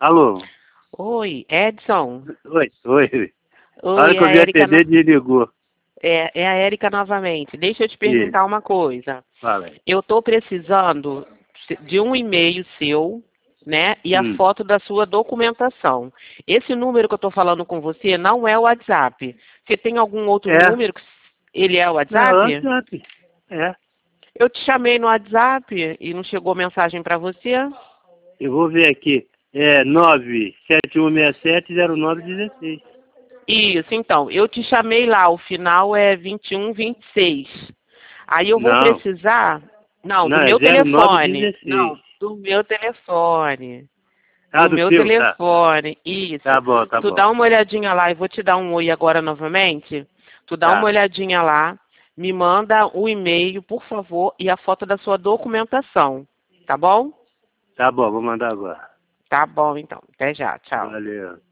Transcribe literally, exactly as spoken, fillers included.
Alô? Oi, Edson. Oi, oi. A hora Oi, que eu é a vi Érica. atender, desligou. É, é a Érica novamente. Deixa eu te perguntar Isso. uma coisa. Fala aí. Eu estou precisando de um e-mail seu, né? E a Hum. foto da sua documentação. Esse número que eu estou falando com você não é o WhatsApp. Você tem algum outro É. número que ele é o Não, é o WhatsApp? WhatsApp. É. Eu te chamei no WhatsApp e não chegou mensagem para você? Eu vou ver aqui. É nove sete um seis sete zero nove um seis. Isso, então. Eu te chamei lá, o final é vinte e um vinte e seis. Aí eu vou Não. precisar. Não, Não, do é meu zero nove um telefone. seis. Não, do meu telefone. Ah, Do do meu seu, tá. telefone. Isso. Tá bom, tá Tu bom. dá uma olhadinha lá, eu vou te dar um oi agora novamente. Tu dá uma Tá. olhadinha lá, me manda o e-mail, por favor, e a foto da sua documentação. Tá bom? Tá bom, vou mandar agora. Tá bom, então. Até já. Tchau. Valeu.